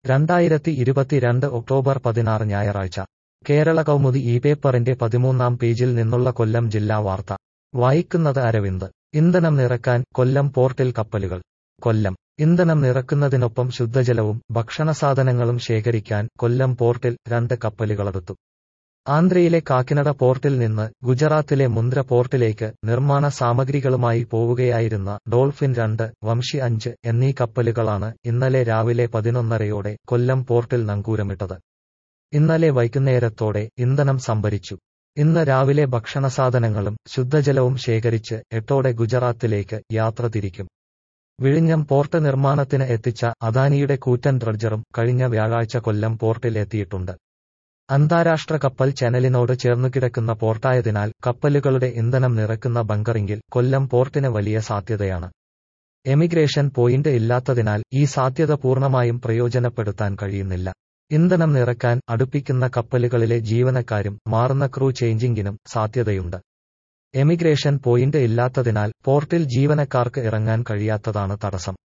2022 October 16 ഞായറാഴ്ച കേരള കൗമുദി ഈ പേപ്പറിന്റെ 13-ാം പേജിൽ നിന്നുള്ള കൊല്ലം ജില്ലാ വാർത്ത വായിക്കുന്നത് അരവിന്ദ്. ഇന്ധനം നിറക്കാൻ കൊല്ലം പോർട്ടിൽ കപ്പലുകൾ. കൊല്ലം ഇന്ധനം നിറക്കുന്നതിനൊപ്പം ശുദ്ധജലവും ഭക്ഷണസാധനങ്ങളും ശേഖരിക്കാൻ കൊല്ലം പോർട്ടിൽ 2 കപ്പലുകളടുത്തു. ആന്ധ്രയിലെ കാക്കിനഡ പോർട്ടിൽ നിന്ന് ഗുജറാത്തിലെ മുന്ദ്ര പോർട്ടിലേക്ക് നിർമ്മാണ സാമഗ്രികളുമായി പോവുകയായിരുന്ന ഡോൾഫിൻ 2, വംശി 5 എന്നീ കപ്പലുകളാണ് ഇന്നലെ രാവിലെ 11:30-യോടെ കൊല്ലം പോർട്ടിൽ നങ്കൂരമിട്ടത്. ഇന്നലെ വൈകുന്നേരത്തോടെ ഇന്ധനം സംഭരിച്ചു. ഇന്ന് രാവിലെ ഭക്ഷണസാധനങ്ങളും ശുദ്ധജലവും ശേഖരിച്ച് 8-ഓടെ ഗുജറാത്തിലേക്ക് യാത്ര തിരിക്കും. വിഴിഞ്ഞം പോർട്ട് നിർമ്മാണത്തിന് എത്തിച്ച അദാനിയുടെ കൂറ്റൻ ഡ്രഡ്ജറും കഴിഞ്ഞ വ്യാഴാഴ്ച കൊല്ലം പോർട്ടിൽ എത്തിയിട്ടുണ്ട്. അന്താരാഷ്ട്ര കപ്പൽ ചാനലിനോട് ചേർന്നുകിടക്കുന്ന പോർട്ടായതിനാൽ കപ്പലുകളുടെ ഇന്ധനം നിറക്കുന്ന ബങ്കറിംഗിൽ കൊല്ലം പോർട്ടിന് വലിയ സാധ്യതയാണ്. എമിഗ്രേഷൻ പോയിന്റ് ഇല്ലാത്തതിനാൽ ഈ സാധ്യത പൂർണ്ണമായും പ്രയോജനപ്പെടുത്താൻ കഴിയുന്നില്ല. ഇന്ധനം നിറക്കാൻ അടുപ്പിക്കുന്ന കപ്പലുകളിലെ ജീവനക്കാരും മാറുന്ന ക്രൂ ചേഞ്ചിങ്ങിനും സാധ്യതയുണ്ട്. എമിഗ്രേഷൻ പോയിന്റ് ഇല്ലാത്തതിനാൽ പോർട്ടിൽ ജീവനക്കാർക്ക് ഇറങ്ങാൻ കഴിയാത്തതാണ് തടസ്സം.